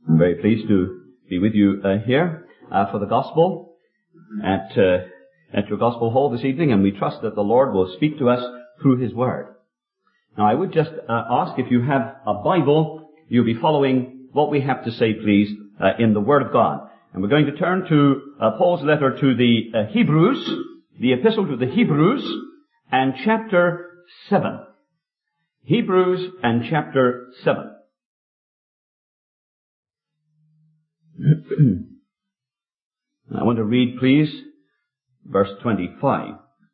I'm very pleased to be with you here for the gospel at your gospel hall this evening, and we trust that the Lord will speak to us through His Word. Now, I would just ask if you have a Bible, you'll be following what we have to say, please, in the Word of God. And we're going to turn to Paul's letter to the Hebrews, the epistle to the Hebrews, and chapter 7. Hebrews and chapter 7. I want to read, please, verse 25.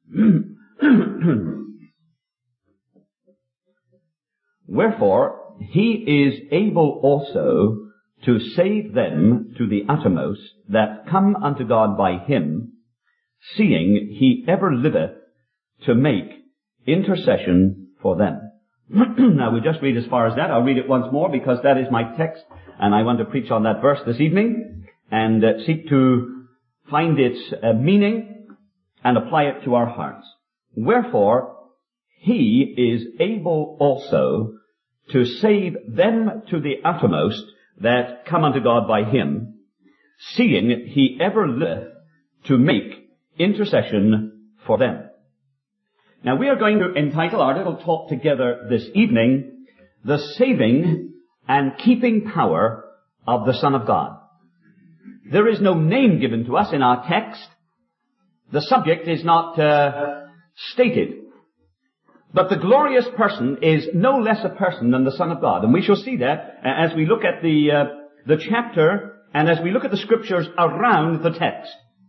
Wherefore, he is able also to save them to the uttermost that come unto God by him, seeing he ever liveth to make intercession for them. Now, we just read as far as that. I'll read it once more because that is my text, and I want to preach on that verse this evening and seek to find its meaning and apply it to our hearts. Wherefore, he is able also to save them to the uttermost that come unto God by him, seeing he ever liveth to make intercession for them. Now, we are going to entitle our little talk together this evening, The Saving and Keeping Power of the Son of God. There is no name given to us in our text. The subject is not stated. But the glorious person is no less a person than the Son of God. And we shall see that as we look at the chapter and as we look at the scriptures around the text.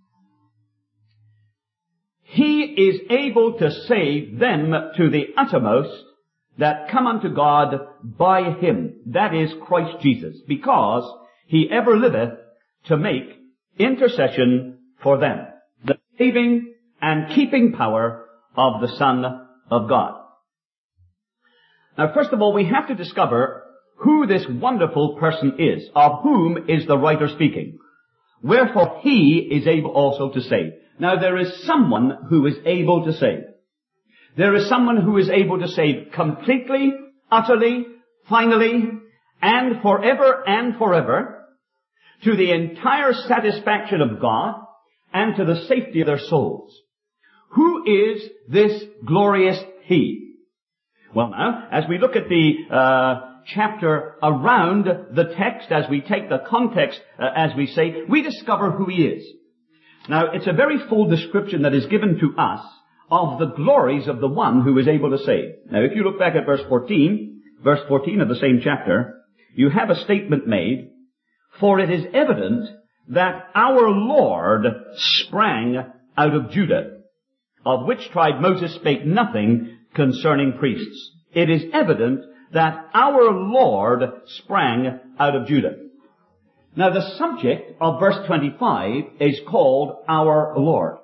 He is able to save them to the uttermost that come unto God by him. That is Christ Jesus, because he ever liveth to make intercession for them. The saving and keeping power of the Son of God. Now, first of all, we have to discover who this wonderful person is, of whom is the writer speaking. Wherefore, he is able also to save. Now, there is someone who is able to save. There is someone who is able to save completely, utterly, finally, and forever, to the entire satisfaction of God and to the safety of their souls. Who is this glorious he? Well, now, as we look at the chapter around the text, as we take the context, as we say, we discover who he is. Now, it's a very full description that is given to us of the glories of the one who is able to save. Now, if you look back at verse 14 of the same chapter, you have a statement made, for it is evident that our Lord sprang out of Judah, of which tribe Moses spake nothing concerning priests. It is evident that our Lord sprang out of Judah. Now, the subject of verse 25 is called our Lord.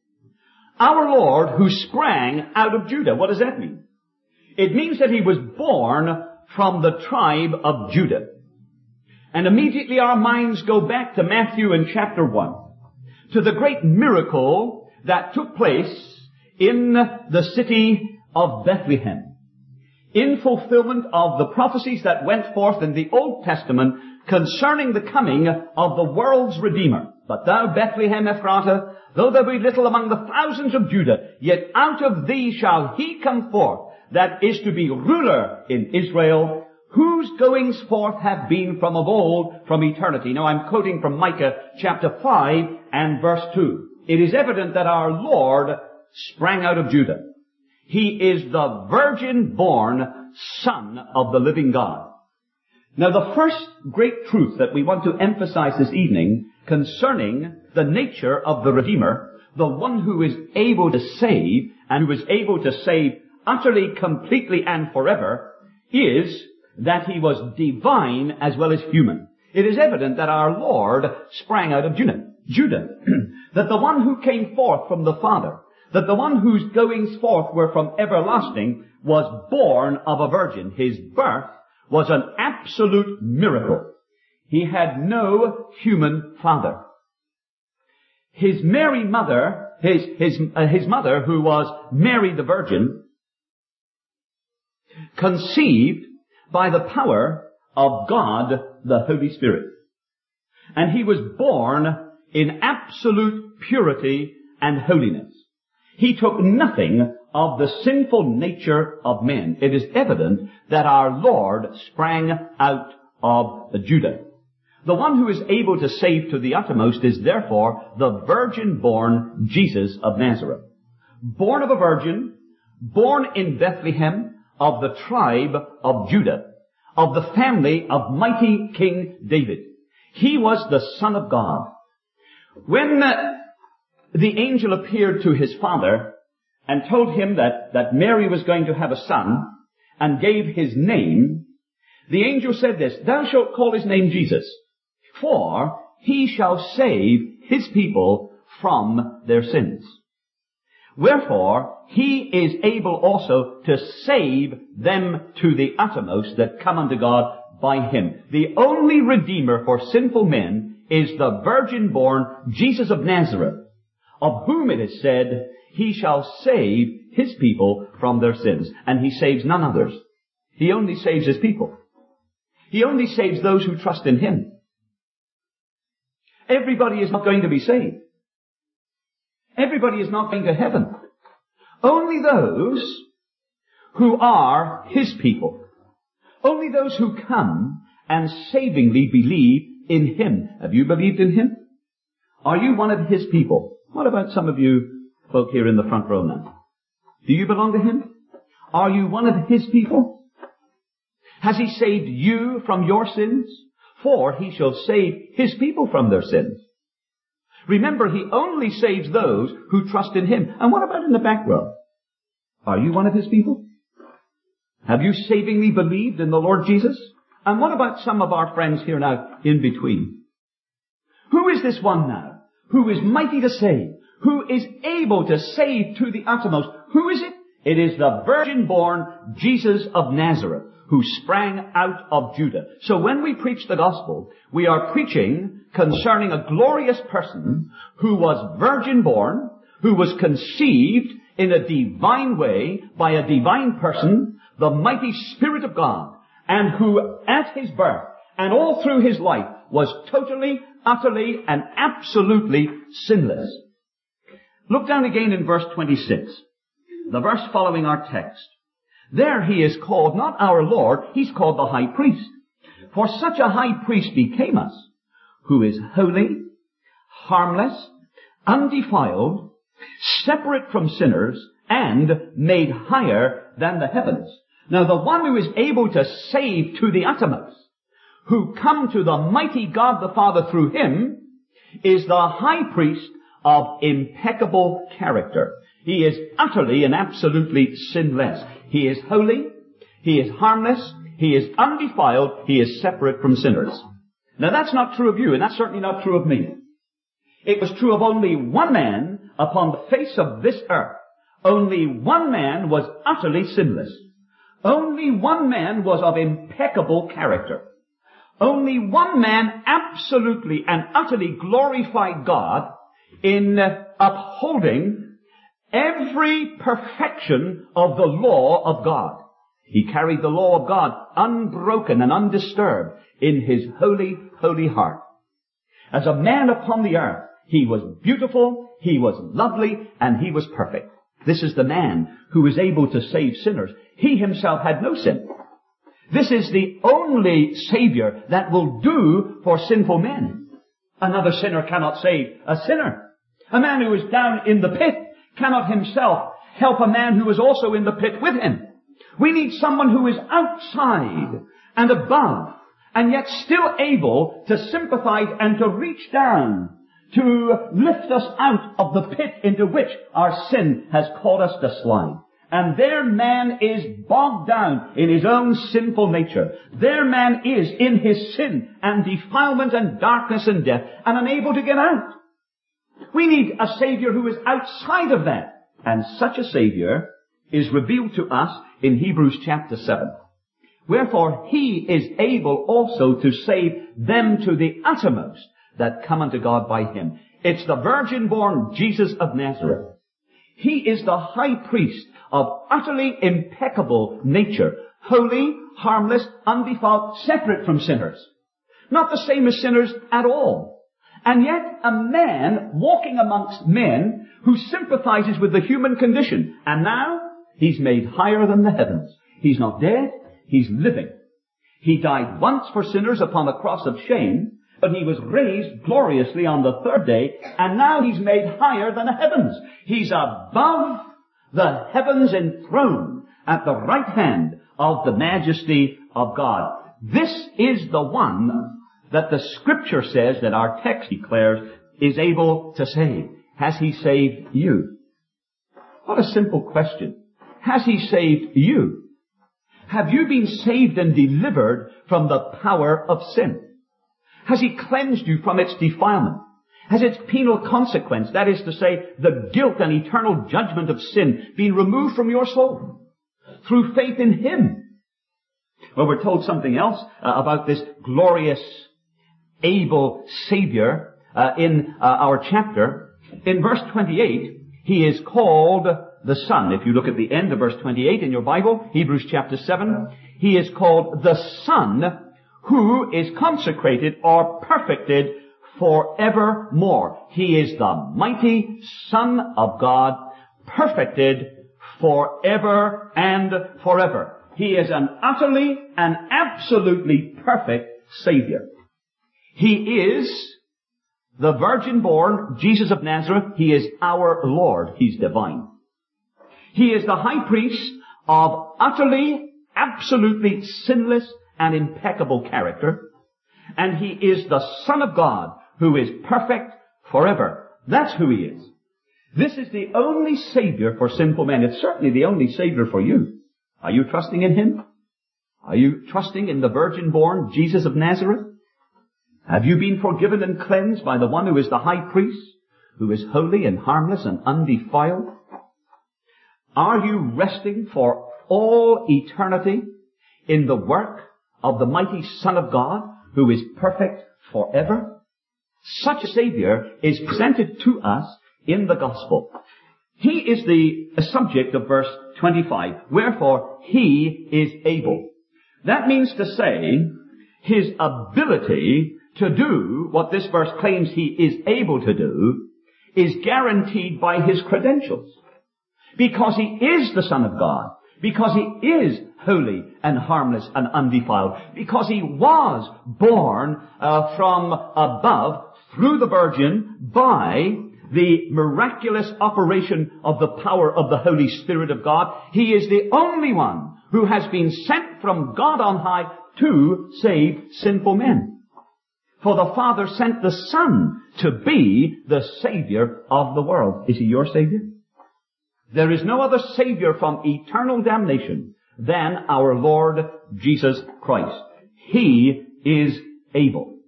Our Lord who sprang out of Judah. What does that mean? It means that he was born from the tribe of Judah. And immediately our minds go back to Matthew in chapter 1, to the great miracle that took place in the city of Bethlehem, in fulfillment of the prophecies that went forth in the Old Testament concerning the coming of the world's Redeemer. But thou, Bethlehem Ephratah, though there be little among the thousands of Judah, yet out of thee shall he come forth, that is to be ruler in Israel, whose goings forth have been from of old, from eternity. Now, I'm quoting from Micah chapter 5 and verse 2. It is evident that our Lord sprang out of Judah. He is the virgin-born Son of the living God. Now, the first great truth that we want to emphasize this evening concerning the nature of the Redeemer, the one who is able to save, and who is able to save utterly, completely, and forever, is that he was divine as well as human. It is evident that our Lord sprang out of Judah. That the one who came forth from the Father, that the one whose goings forth were from everlasting, was born of a virgin. His birth was an absolute miracle. He had no human father. His Mary mother, his mother, who was Mary the Virgin, conceived by the power of God the Holy Spirit. And he was born in absolute purity and holiness. He took nothing of the sinful nature of men. It is evident that our Lord sprang out of Judah. The one who is able to save to the uttermost is therefore the virgin-born Jesus of Nazareth. Born of a virgin, born in Bethlehem, of the tribe of Judah, of the family of mighty King David. He was the Son of God. When the angel appeared to his father and told him that Mary was going to have a son and gave his name, the angel said this, "Thou shalt call his name Jesus, for he shall save his people from their sins." Wherefore, he is able also to save them to the uttermost that come unto God by him. The only Redeemer for sinful men is the virgin-born Jesus of Nazareth, of whom it is said, he shall save his people from their sins. And he saves none others. He only saves his people. He only saves those who trust in him. Everybody is not going to be saved. Everybody is not going to heaven. Only those who are his people. Only those who come and savingly believe in him. Have you believed in him? Are you one of his people? What about some of you folk here in the front row now? Do you belong to him? Are you one of his people? Has he saved you from your sins? For he shall save his people from their sins. Remember, he only saves those who trust in him. And what about in the back row? Are you one of his people? Have you savingly believed in the Lord Jesus? And what about some of our friends here now in between? Who is this one now who is mighty to save? Who is able to save to the uttermost? Who is it? It is the virgin-born Jesus of Nazareth, who sprang out of Judah. So when we preach the gospel, we are preaching concerning a glorious person who was virgin-born, who was conceived in a divine way by a divine person, the mighty Spirit of God, and who at his birth and all through his life was totally, utterly, and absolutely sinless. Look down again in verse 26, the verse following our text. There he is called not our Lord, he's called the high priest. For such a high priest became us, who is holy, harmless, undefiled, separate from sinners, and made higher than the heavens. Now the one who is able to save to the uttermost, who come to the mighty God the Father through him, is the high priest of impeccable character. He is utterly and absolutely sinless. He is holy, he is harmless, he is undefiled, he is separate from sinners. Now that's not true of you, and that's certainly not true of me. It was true of only one man upon the face of this earth. Only one man was utterly sinless. Only one man was of impeccable character. Only one man absolutely and utterly glorified God in upholding every perfection of the law of God. He carried the law of God unbroken and undisturbed in his holy, holy heart. As a man upon the earth, he was beautiful, he was lovely, and he was perfect. This is the man who is able to save sinners. He himself had no sin. This is the only Savior that will do for sinful men. Another sinner cannot save a sinner. A man who is down in the pit cannot himself help a man who is also in the pit with him. We need someone who is outside and above, and yet still able to sympathize and to reach down to lift us out of the pit into which our sin has called us to slide. And there man is bogged down in his own sinful nature. There man is in his sin and defilement and darkness and death and unable to get out. We need a Savior who is outside of that. And such a Savior is revealed to us in Hebrews chapter 7. Wherefore he is able also to save them to the uttermost that come unto God by him. It's the virgin-born Jesus of Nazareth. He is the high priest of utterly impeccable nature, holy, harmless, undefiled, separate from sinners. Not the same as sinners at all. And yet a man walking amongst men who sympathizes with the human condition. And now he's made higher than the heavens. He's not dead, he's living. He died once for sinners upon a cross of shame, but he was raised gloriously on the third day, and now he's made higher than the heavens. He's above the heavens enthroned at the right hand of the majesty of God. This is the one that the Scripture says, that our text declares, is able to save. Has he saved you? What a simple question. Has he saved you? Have you been saved and delivered from the power of sin? Has he cleansed you from its defilement? Has its penal consequence, that is to say, the guilt and eternal judgment of sin, been removed from your soul through faith in him? Well, we're told something else about this glorious, able Savior in our chapter. In verse 28, he is called the Son. If you look at the end of verse 28 in your Bible, Hebrews chapter 7, he is called the Son who is consecrated or perfected forevermore. He is the mighty Son of God, perfected forever and forever. He is an utterly and absolutely perfect Savior. He is the virgin-born Jesus of Nazareth. He is our Lord. He's divine. He is the high priest of utterly, absolutely sinless and impeccable character. And he is the Son of God who is perfect forever. That's who he is. This is the only Savior for sinful men. It's certainly the only Savior for you. Are you trusting in him? Are you trusting in the virgin-born Jesus of Nazareth? Have you been forgiven and cleansed by the one who is the high priest, who is holy and harmless and undefiled? Are you resting for all eternity in the work of the mighty Son of God, who is perfect forever? Such a Savior is presented to us in the gospel. He is the subject of verse 25. Wherefore, he is able. That means to say, his ability to do what this verse claims he is able to do is guaranteed by his credentials. Because he is the Son of God. Because he is holy and harmless and undefiled. Because he was born from above through the Virgin by the miraculous operation of the power of the Holy Spirit of God. He is the only one who has been sent from God on high to save sinful men. For the Father sent the Son to be the Savior of the world. Is he your Savior? There is no other Savior from eternal damnation than our Lord Jesus Christ. He is able.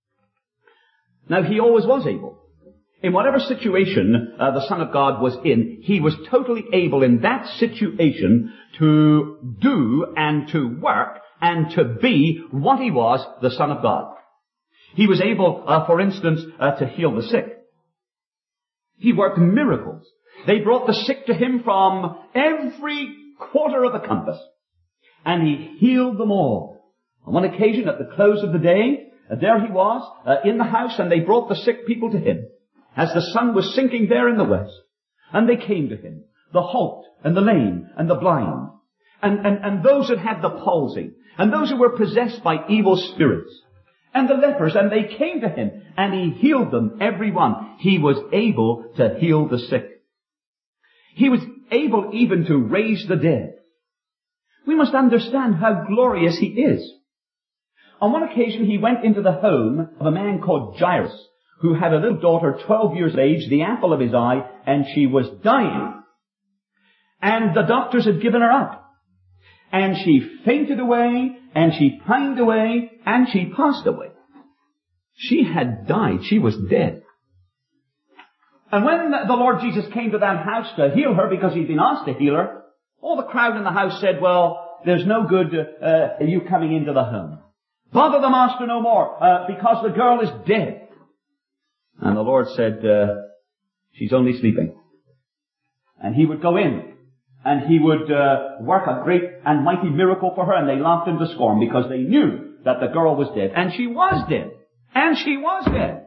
Now, he always was able. In whatever situation the Son of God was in, he was totally able in that situation to do and to work and to be what he was, the Son of God. He was able, for instance, to heal the sick. He worked miracles. They brought the sick to him from every quarter of the compass, and he healed them all. On one occasion, at the close of the day, there he was in the house, and they brought the sick people to him as the sun was sinking there in the west. And they came to him, the halt and the lame and the blind, and those that had the palsy, and those who were possessed by evil spirits, and the lepers, and they came to him, and he healed them, every one. He was able to heal the sick. He was able even to raise the dead. We must understand how glorious he is. On one occasion, he went into the home of a man called Jairus, who had a little daughter, 12 years of age, the apple of his eye, and she was dying. And the doctors had given her up. And she fainted away, and she pined away, and she passed away. She had died. She was dead. And when the Lord Jesus came to that house to heal her, because he'd been asked to heal her, all the crowd in the house said, well, there's no good you coming into the home. Bother the master no more, because the girl is dead. And the Lord said, she's only sleeping. And he would go in and he would work a great and mighty miracle for her, and they laughed him to scorn because they knew that the girl was dead. And she was dead. And she was dead.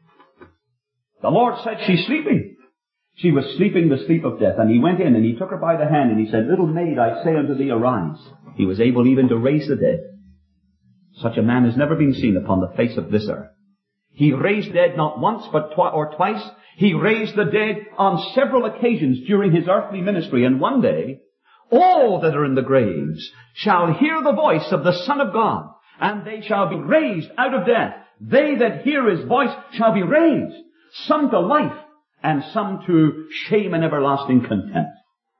The Lord said, she's sleeping. She was sleeping the sleep of death. And he went in and he took her by the hand and he said, little maid, I say unto thee, arise. He was able even to raise the dead. Such a man has never been seen upon the face of this earth. He raised the dead not once but twice. He raised the dead on several occasions during his earthly ministry. And one day, all that are in the graves shall hear the voice of the Son of God, and they shall be raised out of death. They that hear his voice shall be raised, some to life, and some to shame and everlasting contempt.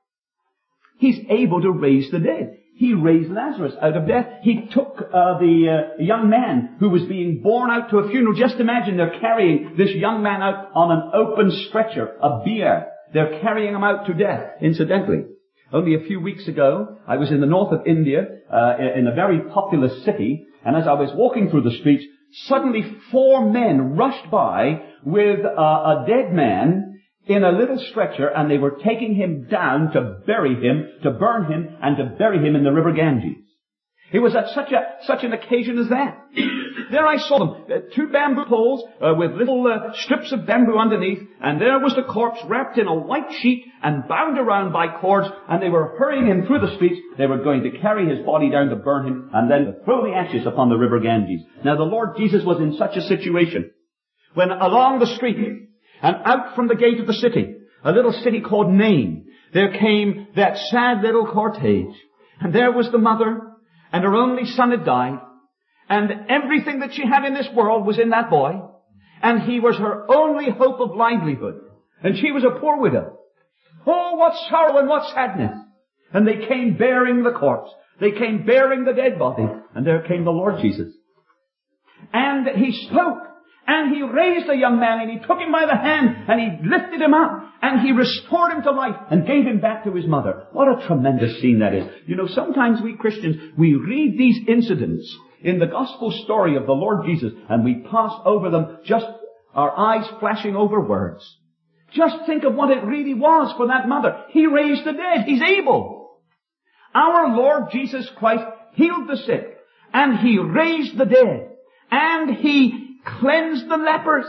He's able to raise the dead. He raised Lazarus out of death. He took the young man who was being borne out to a funeral. Just imagine they're carrying this young man out on an open stretcher, a bier. They're carrying him out to death, incidentally. Only a few weeks ago, I was in the north of India, in a very populous city, and as I was walking through the streets, suddenly 4 men rushed by with a dead man in a little stretcher, and they were taking him down to bury him, to burn him, and to bury him in the river Ganges. It was at such an occasion as that. There I saw them, 2 bamboo poles with little strips of bamboo underneath, and there was the corpse wrapped in a white sheet and bound around by cords, and they were hurrying him through the streets. They were going to carry his body down to burn him, and then to throw the ashes upon the river Ganges. Now the Lord Jesus was in such a situation when along the street and out from the gate of the city, a little city called Nain, there came that sad little cortege, and there was the mother, and her only son had died, and everything that she had in this world was in that boy, and he was her only hope of livelihood, and she was a poor widow. Oh, what sorrow and what sadness! And they came bearing the corpse. They came bearing the dead body, and there came the Lord Jesus. And he spoke, and he raised the young man, and he took him by the hand, and he lifted him up, and he restored him to life, and gave him back to his mother. What a tremendous scene that is. You know, sometimes we Christians, we read these incidents in the gospel story of the Lord Jesus, and we pass over them, just our eyes flashing over words. Just think of what it really was for that mother. He raised the dead. He's able. Our Lord Jesus Christ healed the sick, and he raised the dead, and he cleansed the lepers.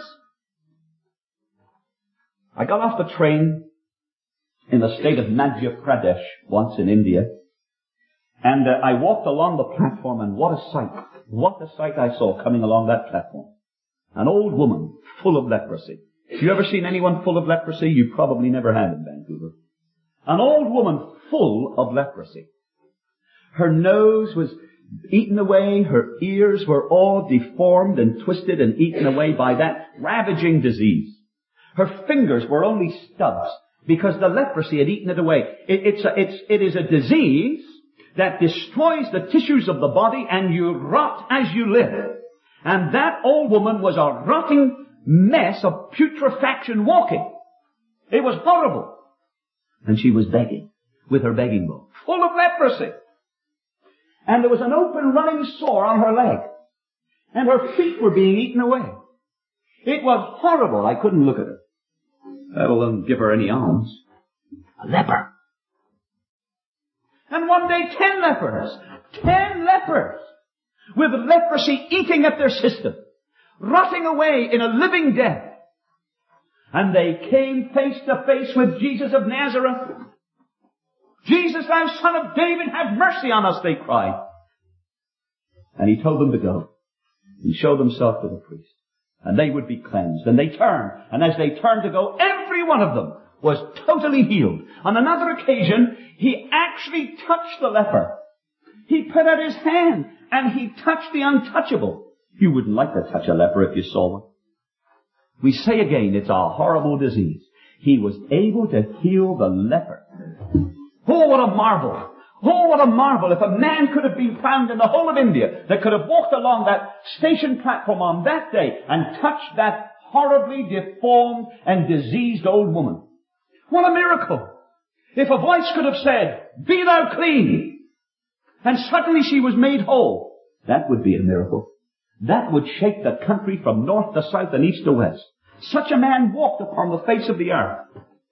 I got off the train in the state of Madhya Pradesh once in India, and I walked along the platform, and what a sight I saw coming along that platform. An old woman full of leprosy. If you ever seen anyone full of leprosy, you probably never had in Vancouver. An old woman full of leprosy. Her nose was eaten away, her ears were all deformed and twisted and eaten away by that ravaging disease. Her fingers were only stubs because the leprosy had eaten it away. It is a disease that destroys the tissues of the body, and you rot as you live. And that old woman was a rotting mess of putrefaction walking. It was horrible. And she was begging with her begging bowl, full of leprosy. And there was an open running sore on her leg. And her feet were being eaten away. It was horrible. I couldn't look at her, let alone give her any alms. A leper. And one day 10 lepers, with leprosy eating at their system, rotting away in a living death. And they came face to face with Jesus of Nazareth. Jesus, thou Son of David, have mercy on us, they cried. And he told them to go. He showed himself to the priest. And they would be cleansed. And they turned. And as they turned to go, every one of them was totally healed. On another occasion, he actually touched the leper. He put out his hand and he touched the untouchable. You wouldn't like to touch a leper if you saw one. We say again, it's a horrible disease. He was able to heal the leper. Oh, what a marvel. Oh, what a marvel. If a man could have been found in the whole of India that could have walked along that station platform on that day and touched that horribly deformed and diseased old woman. What a miracle. If a voice could have said, be thou clean, and suddenly she was made whole, that would be a miracle. That would shake the country from north to south and east to west. Such a man walked upon the face of the earth.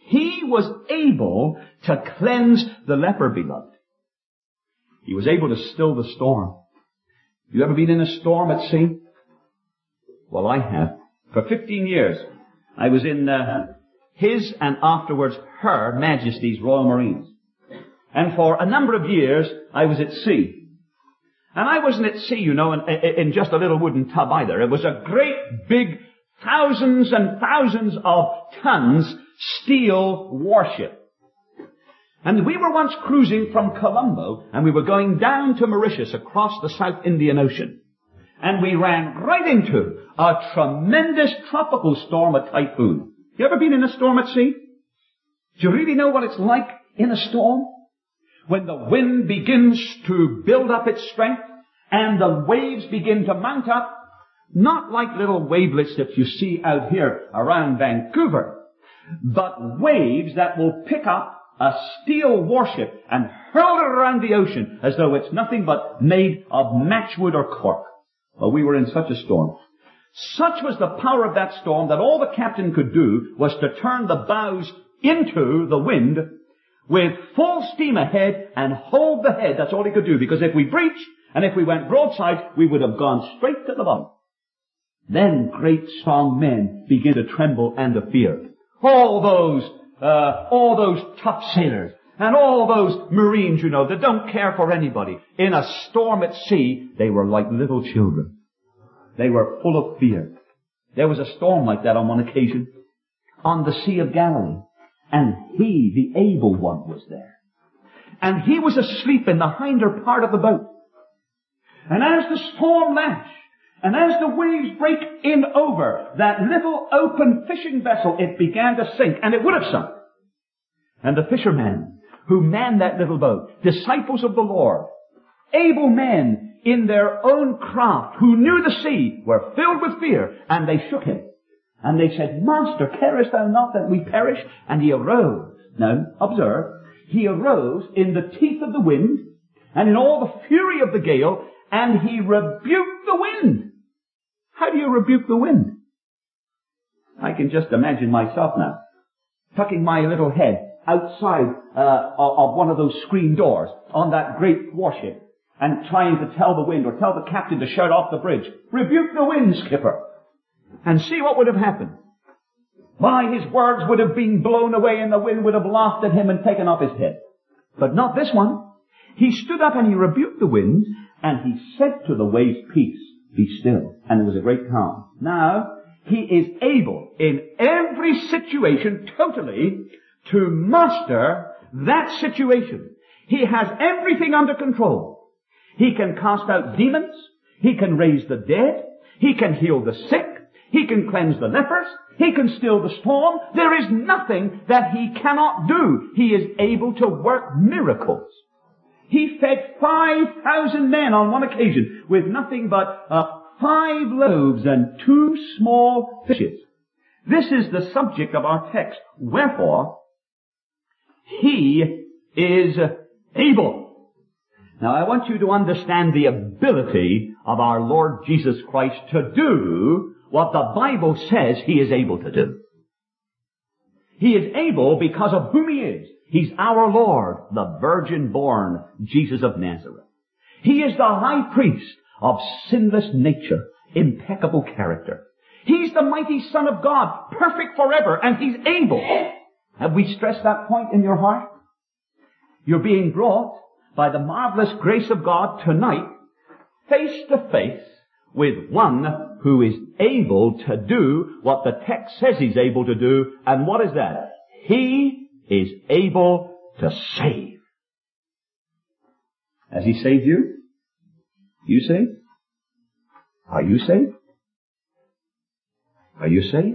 He was able to cleanse the leper, beloved. He was able to still the storm. You ever been in a storm at sea? Well, I have. For 15 years, I was in His and afterwards Her Majesty's Royal Marines. And for a number of years, I was at sea. And I wasn't at sea, in just a little wooden tub either. It was a great big, thousands and thousands of tons steel warship. And we were once cruising from Colombo, and we were going down to Mauritius across the South Indian Ocean. And we ran right into a tremendous tropical storm, a typhoon. You ever been in a storm at sea? Do you really know what it's like in a storm? When the wind begins to build up its strength and the waves begin to mount up, not like little wavelets that you see out here around Vancouver, but waves that will pick up a steel warship and hurl it around the ocean as though it's nothing but made of matchwood or cork. Well, we were in such a storm. Such was the power of that storm that all the captain could do was to turn the bows into the wind with full steam ahead and hold the head. That's all he could do, because if we breached and if we went broadside, we would have gone straight to the bottom. Then great strong men begin to tremble and to fear. All those tough sailors and all those Marines, that don't care for anybody. In a storm at sea, they were like little children. They were full of fear. There was a storm like that on one occasion on the Sea of Galilee. And he, the able one, was there. And he was asleep in the hinder part of the boat. And as the storm lashed, and as the waves break in over that little open fishing vessel, it began to sink, and it would have sunk. And the fishermen who manned that little boat, disciples of the Lord, able men in their own craft, who knew the sea, were filled with fear, and they shook him. And they said, Master, carest thou not that we perish? And he arose. Now, observe, he arose in the teeth of the wind, and in all the fury of the gale, and he rebuked the wind. How do you rebuke the wind? I can just imagine myself now, tucking my little head outside of one of those screen doors on that great warship, and trying to tell the wind, or tell the captain to shout off the bridge, rebuke the wind, skipper. And see what would have happened. Why, his words would have been blown away and the wind would have laughed at him and taken off his head. But not this one. He stood up and he rebuked the wind, and he said to the waves, peace, be still. And there was a great calm. Now, he is able in every situation totally to master that situation. He has everything under control. He can cast out demons. He can raise the dead. He can heal the sick. He can cleanse the lepers. He can still the storm. There is nothing that he cannot do. He is able to work miracles. He fed 5,000 men on one occasion with nothing but 5 loaves and 2 small fishes. This is the subject of our text. Wherefore, he is able. Now, I want you to understand the ability of our Lord Jesus Christ to do what the Bible says he is able to do. He is able because of whom he is. He's our Lord, the virgin-born Jesus of Nazareth. He is the high priest of sinless nature, impeccable character. He's the mighty Son of God, perfect forever, and he's able. Have we stressed that point in your heart? You're being brought by the marvelous grace of God tonight, face to face with one who is able to do what the text says he's able to do. And what is that? He is able to save. Has he saved you? You saved? Are you saved? Are you saved?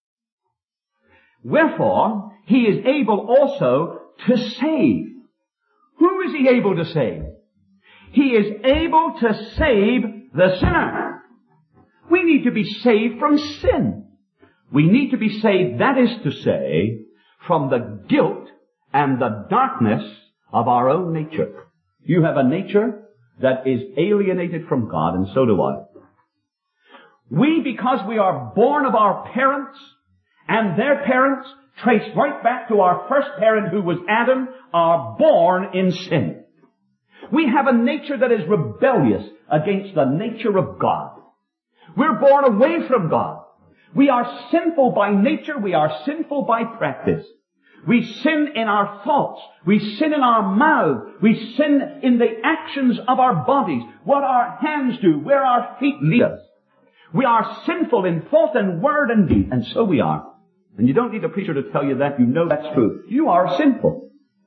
Wherefore, he is able also to save. Who is he able to save? He is able to save the sinner. We need to be saved from sin. We need to be saved, that is to say, from the guilt and the darkness of our own nature. You have a nature that is alienated from God, and so do I. We, because we are born of our parents and their parents, traced right back to our first parent, who was Adam, are born in sin. We have a nature that is rebellious against the nature of God. We're born away from God. We are sinful by nature. We are sinful by practice. We sin in our thoughts. We sin in our mouth. We sin in the actions of our bodies, what our hands do, where our feet lead us. We are sinful in thought and word and deed, and so we are. And you don't need a preacher to tell you that. You know that's true. You are sinful.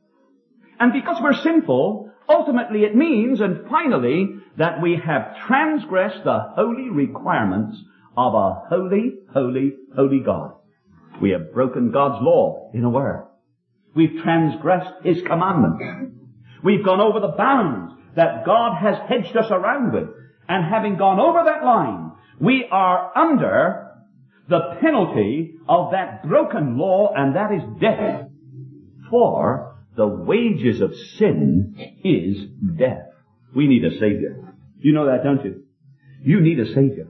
And because we're sinful, ultimately it means, and finally, that we have transgressed the holy requirements of a holy, holy, holy God. We have broken God's law, in a word. We've transgressed His commandments. We've gone over the bounds that God has hedged us around with. And having gone over that line, we are under the penalty of that broken law, and that is death. For the wages of sin is death. We need a Savior. You know that, don't you? You need a Savior.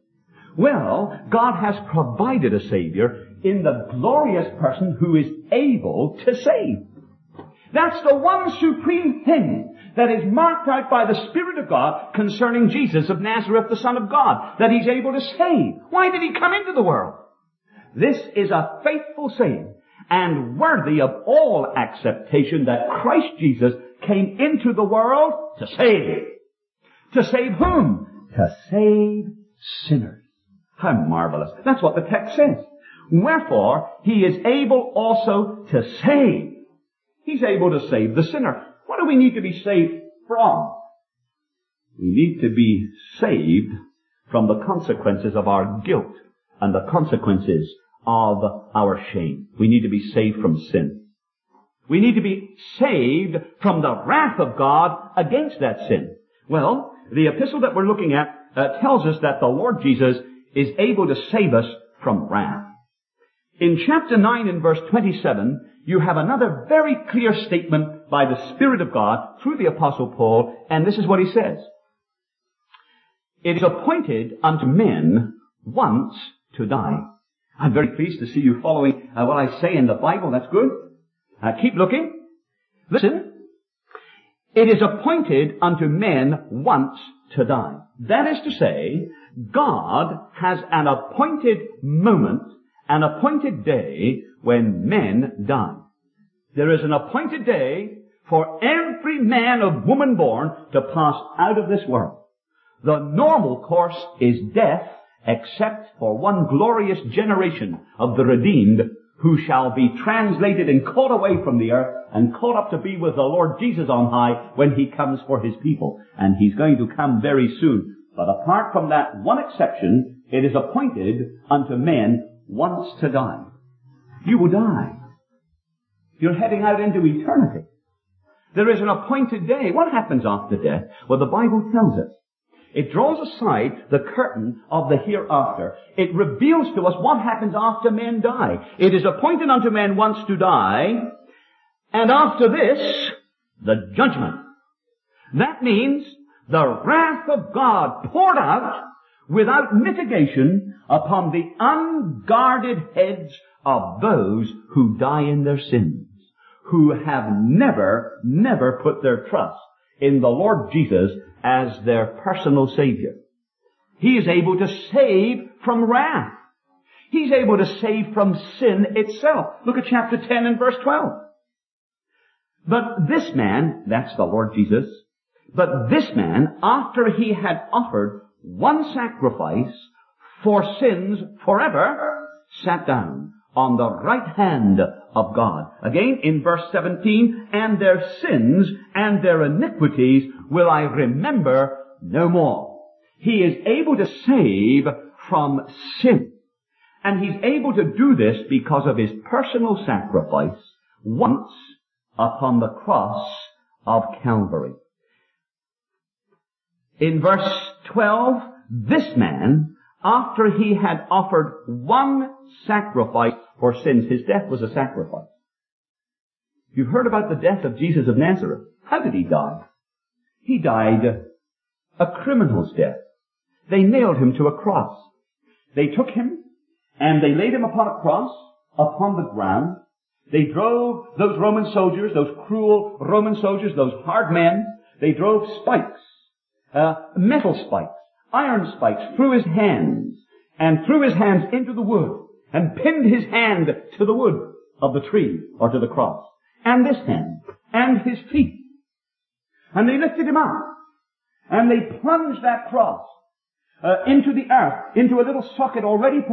Well, God has provided a Savior in the glorious person who is able to save. That's the one supreme thing that is marked out by the Spirit of God concerning Jesus of Nazareth, the Son of God, that He's able to save. Why did He come into the world? This is a faithful saying and worthy of all acceptation that Christ Jesus came into the world to save. To save whom? To save sinners. How marvelous. That's what the text says. Wherefore, He is able also to save. He's able to save the sinner. What do we need to be saved from? We need to be saved from the consequences of our guilt and the consequences of our shame. We need to be saved from sin. We need to be saved from the wrath of God against that sin. Well, the epistle that we're looking at tells us that the Lord Jesus is able to save us from wrath. In chapter 9 and verse 27, you have another very clear statement by the Spirit of God through the Apostle Paul, and this is what he says. It is appointed unto men once to die. I'm very pleased to see you following what I say in the Bible. That's good. Keep looking. Listen. It is appointed unto men once to die. That is to say, God has an appointed moment, an appointed day when men die. There is an appointed day for every man or woman born to pass out of this world. The normal course is death, except for one glorious generation of the redeemed who shall be translated and caught away from the earth and caught up to be with the Lord Jesus on high when He comes for His people. And He's going to come very soon. But apart from that one exception, it is appointed unto men once to die. You will die. You're heading out into eternity. There is an appointed day. What happens after death? Well, the Bible tells us. It draws aside the curtain of the hereafter. It reveals to us what happens after men die. It is appointed unto men once to die, and after this, the judgment. That means the wrath of God poured out without mitigation upon the unguarded heads of those who die in their sins, who have never put their trust in the Lord Jesus as their personal Savior. He is able to save from wrath. He's able to save from sin itself. Look at chapter 10 and verse 12. But this man, that's the Lord Jesus, but this man, after he had offered one sacrifice for sins forever, sat down on the right hand of God. Again, in verse 17, and their sins and their iniquities will I remember no more. He is able to save from sin. And He's able to do this because of His personal sacrifice once upon the cross of Calvary. In verse 12, this man, after he had offered one sacrifice for sins, his death was a sacrifice. You've heard about the death of Jesus of Nazareth. How did He die? He died a criminal's death. They nailed Him to a cross. They took Him and they laid Him upon a cross, upon the ground. They drove those Roman soldiers, those cruel Roman soldiers, those hard men, they drove spikes, metal spikes, iron spikes through his hands, and threw his hands into the wood, and pinned his hand to the wood of the tree, or to the cross, and this hand, and his feet. And they lifted him up, and they plunged that cross into the earth, into a little socket already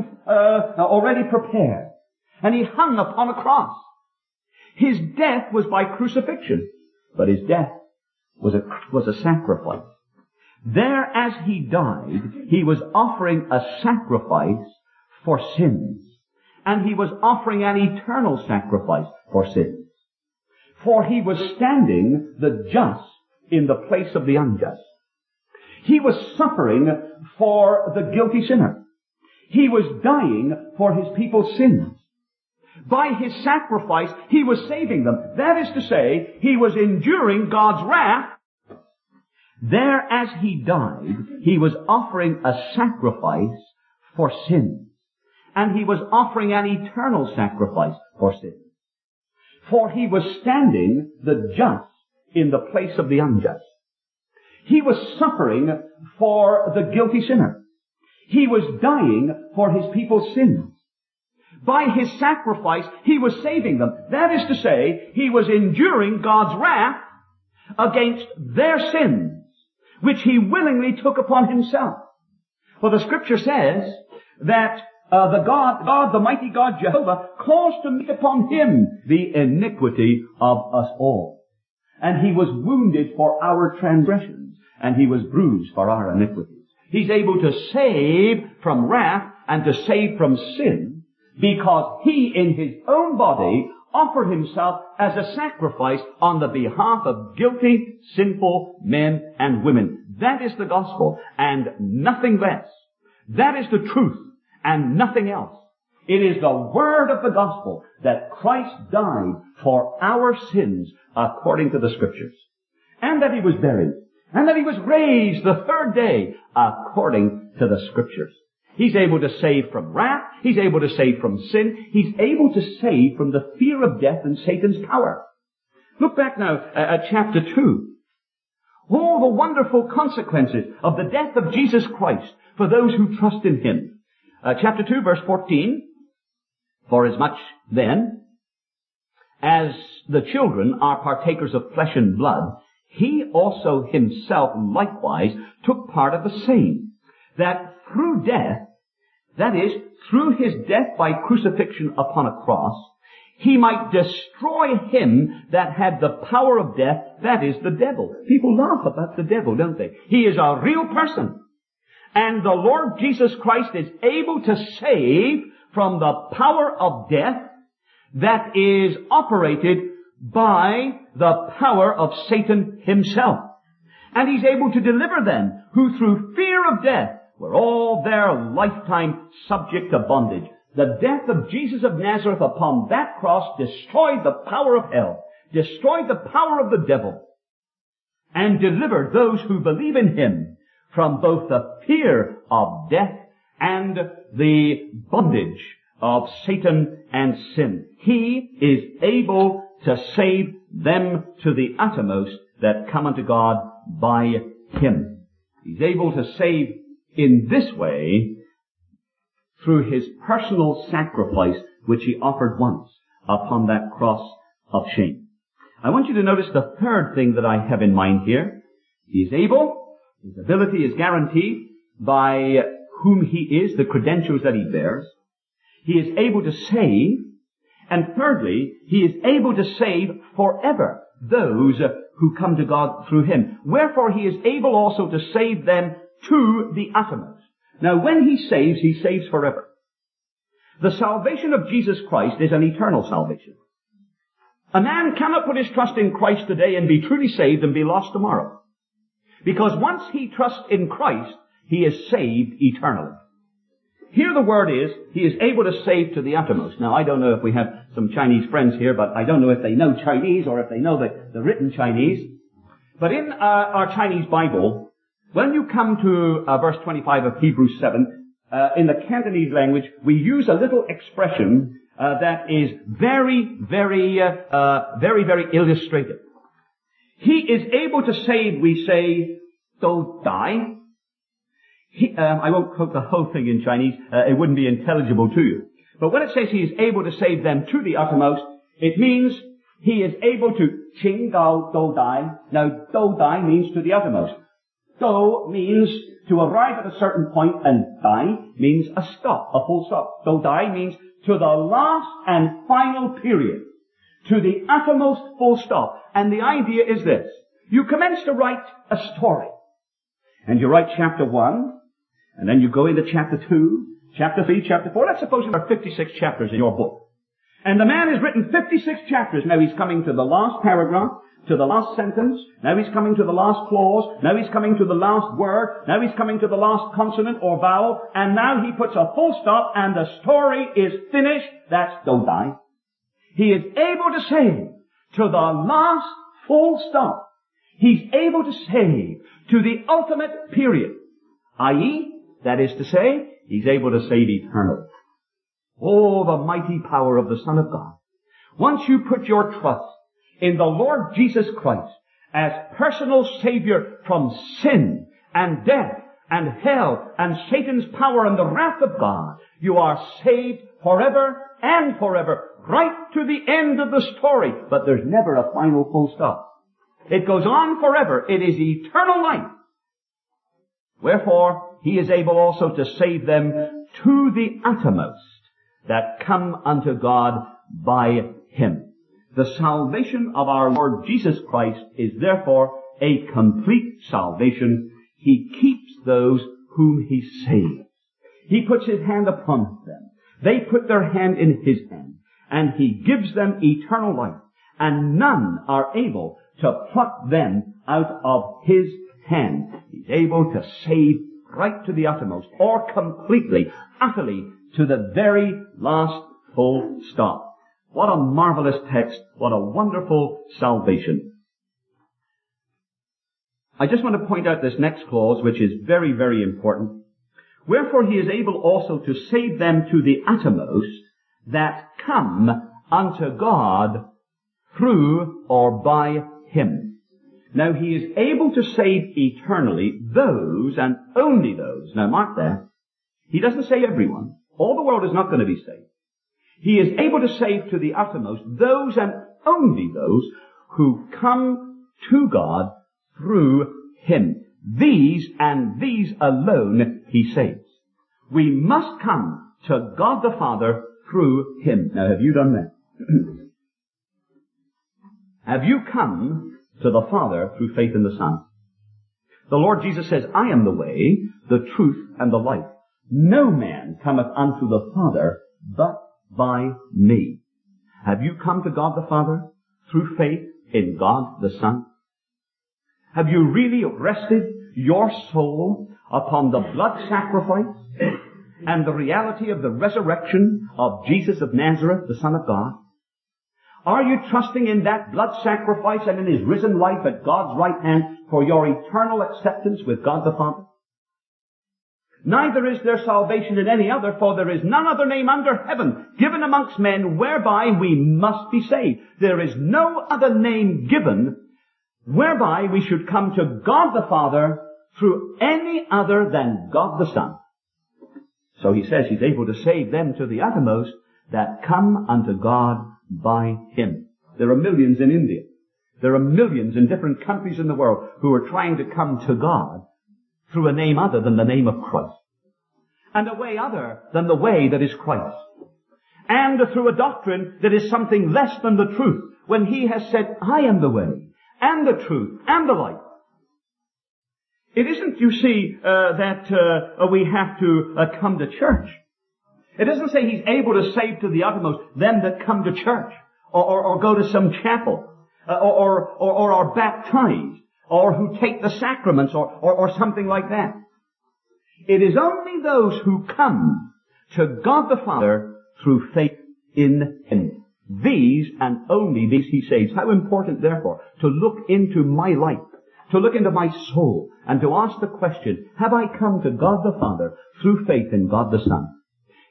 prepared. And he hung upon a cross. His death was by crucifixion, but his death was a sacrifice. There, as he died, he was offering a sacrifice for sins. And he was offering an eternal sacrifice for sins. For he was standing the just in the place of the unjust. He was suffering for the guilty sinner. He was dying for his people's sins. By his sacrifice, he was saving them. That is to say, he was enduring God's wrath. There, as he died, he was offering a sacrifice for sins. And he was offering an eternal sacrifice for sins. For he was standing the just in the place of the unjust. He was suffering for the guilty sinner. He was dying for his people's sins. By his sacrifice, he was saving them. That is to say, he was enduring God's wrath against their sins, which he willingly took upon himself. For the scripture says that the mighty God Jehovah caused to meet upon him the iniquity of us all. And he was wounded for our transgressions, and he was bruised for our iniquities. He's able to save from wrath and to save from sin, because he in his own body offered himself as a sacrifice on the behalf of guilty, sinful men and women. That is the gospel, and nothing less. That is the truth, and nothing else. It is the word of the gospel that Christ died for our sins according to the scriptures, and that he was buried, and that he was raised the third day according to the scriptures. He's able to save from wrath. He's able to save from sin. He's able to save from the fear of death and Satan's power. Look back now at chapter 2. All the wonderful consequences of the death of Jesus Christ for those who trust in him. Chapter 2, verse 14. For as much then as the children are partakers of flesh and blood, he also himself likewise took part of the same, that through death, that is, through his death by crucifixion upon a cross, he might destroy him that had the power of death, that is, the devil. People laugh about the devil, don't they? He is a real person. And the Lord Jesus Christ is able to save from the power of death that is operated by the power of Satan himself. And he's able to deliver them who through fear of death were all their lifetime subject to bondage. The death of Jesus of Nazareth upon that cross destroyed the power of hell, destroyed the power of the devil, and delivered those who believe in him from both the fear of death and the bondage of Satan and sin. He is able to save them to the uttermost that come unto God by him. He's able to save in this way through his personal sacrifice which he offered once upon that cross of shame. I want you to notice the third thing that I have in mind here. He is able, his ability is guaranteed by whom he is, the credentials that he bears. He is able to save, and thirdly, he is able to save forever those who come to God through him. Wherefore he is able also to save them to the uttermost. Now when he saves forever. The salvation of Jesus Christ is an eternal salvation. A man cannot put his trust in Christ today and be truly saved and be lost tomorrow. Because once he trusts in Christ, he is saved eternally. Here the word is, he is able to save to the uttermost. Now I don't know if we have some Chinese friends here, but I don't know if they know Chinese or if they know the written Chinese. But in our Chinese Bible, when you come to verse 25 of Hebrews 7, in the Cantonese language, we use a little expression that is very, very illustrative. He is able to save, we say, don't die. I won't quote the whole thing in Chinese. It wouldn't be intelligible to you. But when it says he is able to save them to the uttermost, it means he is able to qing gao dou dai. Now, dou dai means to the uttermost. Dou means to arrive at a certain point, and dai means a stop, a full stop. Dou dai means to the last and final period, to the uttermost full stop. And the idea is this. You commence to write a story. And you write chapter 1, and then you go into chapter 2, chapter 3, chapter 4. Let's suppose there are 56 chapters in your book. And the man has written 56 chapters. Now he's coming to the last paragraph, to the last sentence. Now he's coming to the last clause. Now he's coming to the last word. Now he's coming to the last consonant or vowel. And now he puts a full stop and the story is finished. That's don't die. He is able to say to the last full stop. He's able to say to the ultimate period. I.e., that is to say, he's able to save eternally. Oh, the mighty power of the Son of God. Once you put your trust in the Lord Jesus Christ as personal Savior from sin and death and hell and Satan's power and the wrath of God, you are saved forever and forever, right to the end of the story. But there's never a final full stop. It goes on forever. It is eternal life. Wherefore, he is able also to save them to the uttermost that come unto God by him. The salvation of our Lord Jesus Christ is therefore a complete salvation. He keeps those whom he saves. He puts his hand upon them. They put their hand in his hand, and he gives them eternal life, and none are able to pluck them out of his hand. He's able to save right to the uttermost, or completely, utterly, to the very last full stop. What a marvelous text. What a wonderful salvation. I just want to point out this next clause, which is very, very important. Wherefore he is able also to save them to the uttermost that come unto God through or by him. Now he is able to save eternally those and only those. Now mark that. He doesn't say everyone. All the world is not going to be saved. He is able to save to the uttermost those and only those who come to God through him. These and these alone he saves. We must come to God the Father through him. Now have you done that? Have you come to the Father through faith in the Son? The Lord Jesus says, I am the way, the truth, and the life. No man cometh unto the Father but by me. Have you come to God the Father through faith in God the Son? Have you really rested your soul upon the blood sacrifice and the reality of the resurrection of Jesus of Nazareth, the Son of God? Are you trusting in that blood sacrifice and in his risen life at God's right hand for your eternal acceptance with God the Father? Neither is there salvation in any other, for there is none other name under heaven given amongst men whereby we must be saved. There is no other name given whereby we should come to God the Father through any other than God the Son. So he says he's able to save them to the uttermost that come unto God by him. There are millions in India. There are millions in different countries in the world who are trying to come to God through a name other than the name of Christ, and a way other than the way that is Christ, and through a doctrine that is something less than the truth, when he has said, I am the way, and the truth, and the life. It isn't, you see, that we have to come to church. It doesn't say he's able to save to the uttermost them that come to church, or go to some chapel, or are baptized, or who take the sacraments, or something like that. It is only those who come to God the Father through faith in him. These and only these he saves. How important, therefore, to look into my life, to look into my soul, and to ask the question, have I come to God the Father through faith in God the Son?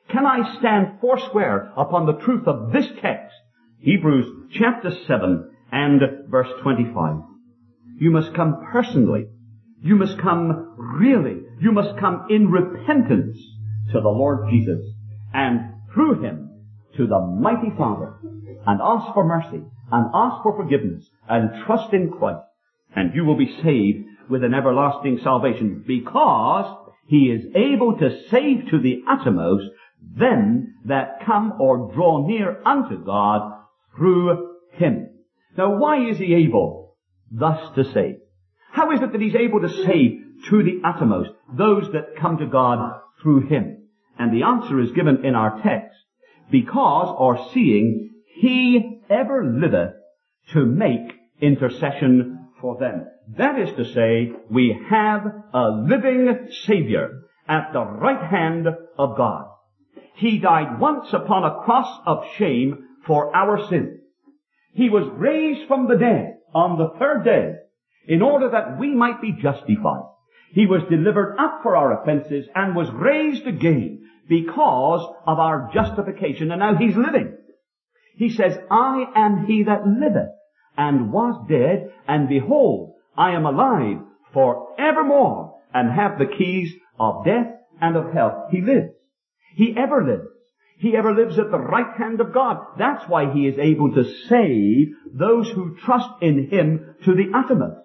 Can I stand foursquare upon the truth of this text? Hebrews chapter 7 and verse 25. You must come personally. You must come really. You must come in repentance to the Lord Jesus, and through Him to the mighty Father, and ask for mercy, and ask for forgiveness, and trust in Christ, and you will be saved with an everlasting salvation, because He is able to save to the uttermost them that come or draw near unto God through Him. Now, why is He able thus to save? How is it that He's able to save to the uttermost those that come to God through Him? And the answer is given in our text. Because, or seeing, He ever liveth to make intercession for them. That is to say, we have a living Savior at the right hand of God. He died once upon a cross of shame for our sins. He was raised from the dead on the third day in order that we might be justified. He was delivered up for our offenses and was raised again because of our justification, and now He's living. He says, I am He that liveth and was dead, and behold, I am alive for evermore, and have the keys of death and of hell. He lives. He ever lives. He ever lives at the right hand of God. That's why He is able to save those who trust in Him to the uttermost.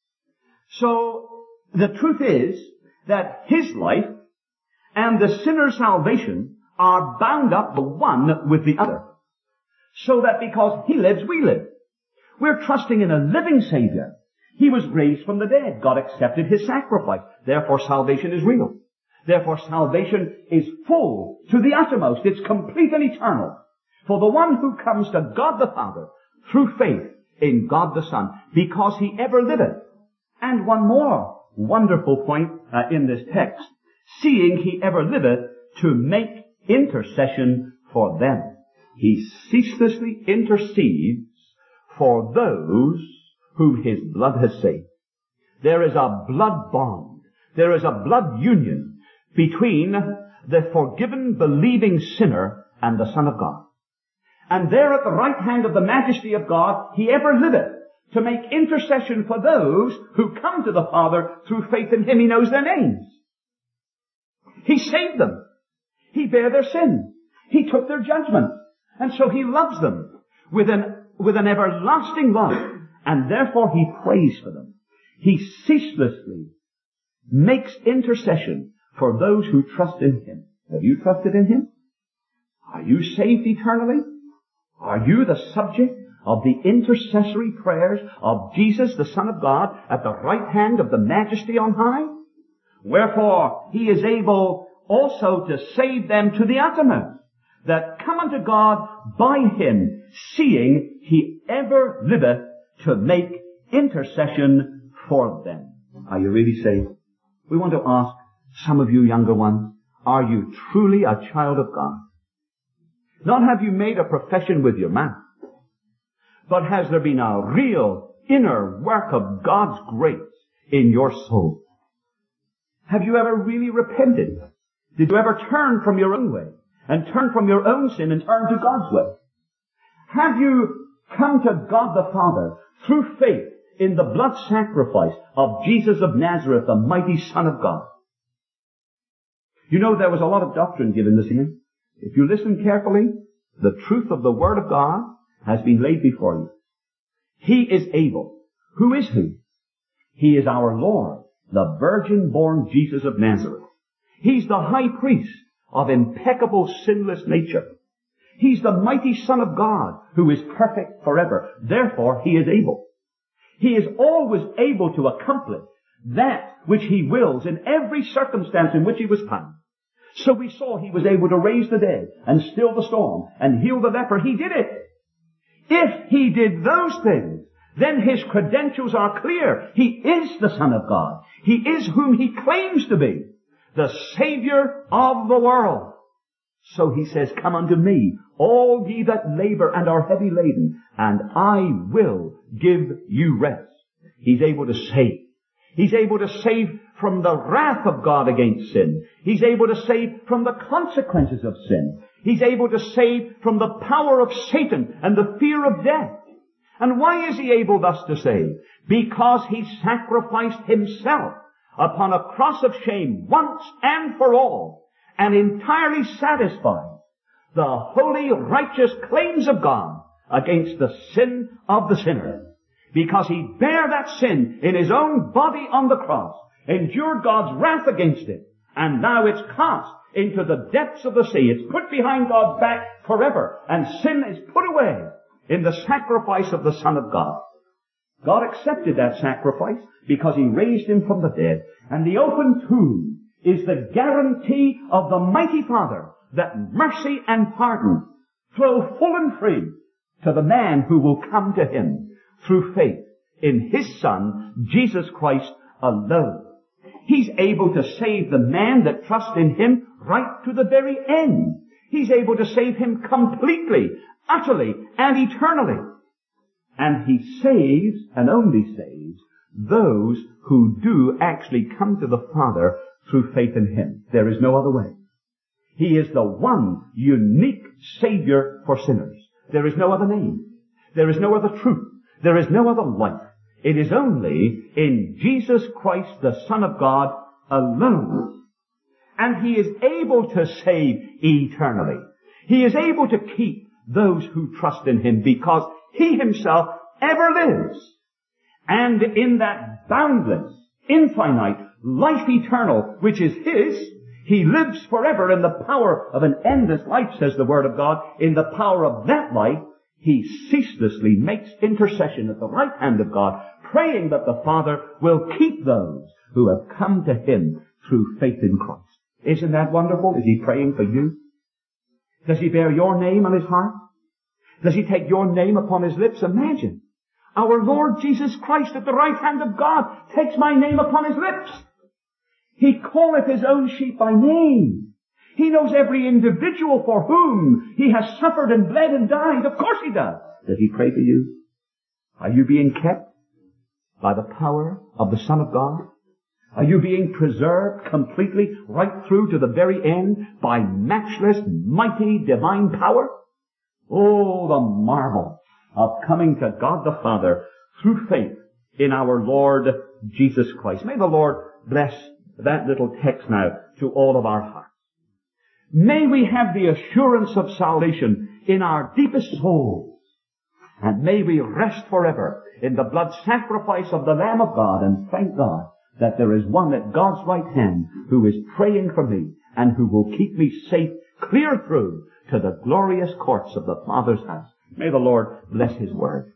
So, the truth is that His life and the sinner's salvation are bound up the one with the other. So that because He lives, we live. We're trusting in a living Savior. He was raised from the dead. God accepted His sacrifice. Therefore, salvation is real. Therefore, salvation is full to the uttermost. It's complete and eternal. For the one who comes to God the Father through faith in God the Son, because He ever liveth. And one more wonderful point in this text. Seeing He ever liveth to make intercession for them. He ceaselessly intercedes for those whom His blood has saved. There is a blood bond. There is a blood union between the forgiven, believing sinner and the Son of God. And there at the right hand of the majesty of God, He ever liveth to make intercession for those who come to the Father through faith in Him. He knows their names. He saved them. He bare their sins. He took their judgment. And so He loves them with an everlasting love. And therefore He prays for them. He ceaselessly makes intercession for those who trust in Him. Have you trusted in Him? Are you saved eternally? Are you the subject of the intercessory prayers of Jesus, the Son of God, at the right hand of the Majesty on high? Wherefore He is able also to save them to the uttermost, that come unto God by Him, seeing He ever liveth to make intercession for them. Are you really saved? We want to ask some of you younger ones, are you truly a child of God? Not have you made a profession with your mouth, but has there been a real inner work of God's grace in your soul? Have you ever really repented? Did you ever turn from your own way and turn from your own sin and turn to God's way? Have you come to God the Father through faith in the blood sacrifice of Jesus of Nazareth, the mighty Son of God? You know, there was a lot of doctrine given this evening. If you listen carefully, the truth of the Word of God has been laid before you. He is able. Who is He? He is our Lord, the virgin-born Jesus of Nazareth. He's the high priest of impeccable, sinless nature. He's the mighty Son of God who is perfect forever. Therefore, He is able. He is always able to accomplish that which He wills in every circumstance in which He was found. So we saw He was able to raise the dead and still the storm and heal the leper. He did it. If He did those things, then His credentials are clear. He is the Son of God. He is whom He claims to be, the Savior of the world. So He says, come unto me, all ye that labor and are heavy laden, and I will give you rest. He's able to save. He's able to save from the wrath of God against sin. He's able to save from the consequences of sin. He's able to save from the power of Satan and the fear of death. And why is he able thus to save? Because he sacrificed himself upon a cross of shame once and for all, and entirely satisfied the holy, righteous claims of God against the sin of the sinner. Because he bare that sin in his own body on the cross, endured God's wrath against it, and now it's cast into the depths of the sea. It's put behind God's back forever, and sin is put away in the sacrifice of the Son of God. God accepted that sacrifice because he raised him from the dead, and the open tomb is the guarantee of the mighty Father that mercy and pardon flow full and free to the man who will come to him through faith in his Son, Jesus Christ alone. He's able to save the man that trusts in him right to the very end. He's able to save him completely, utterly, and eternally. And he saves, and only saves, those who do actually come to the Father through faith in him. There is no other way. He is the one unique Savior for sinners. There is no other name. There is no other truth. There is no other life. It is only in Jesus Christ, the Son of God, alone. And he is able to save eternally. He is able to keep those who trust in him because he himself ever lives. And in that boundless, infinite, life eternal, which is his, he lives forever in the power of an endless life, says the Word of God. In the power of that life, he ceaselessly makes intercession at the right hand of God, praying that the Father will keep those who have come to him through faith in Christ. Isn't that wonderful? Is he praying for you? Does he bear your name on his heart? Does he take your name upon his lips? Imagine. Our Lord Jesus Christ at the right hand of God takes my name upon his lips. He calleth his own sheep by name. He knows every individual for whom he has suffered and bled and died. Of course he does. Does he pray for you? Are you being kept by the power of the Son of God? Are you being preserved completely right through to the very end by matchless, mighty, divine power? Oh, the marvel of coming to God the Father through faith in our Lord Jesus Christ. May the Lord bless that little text now to all of our hearts. May we have the assurance of salvation in our deepest souls. And may we rest forever in the blood sacrifice of the Lamb of God, and thank God that there is one at God's right hand who is praying for me and who will keep me safe clear through to the glorious courts of the Father's house. May the Lord bless his word.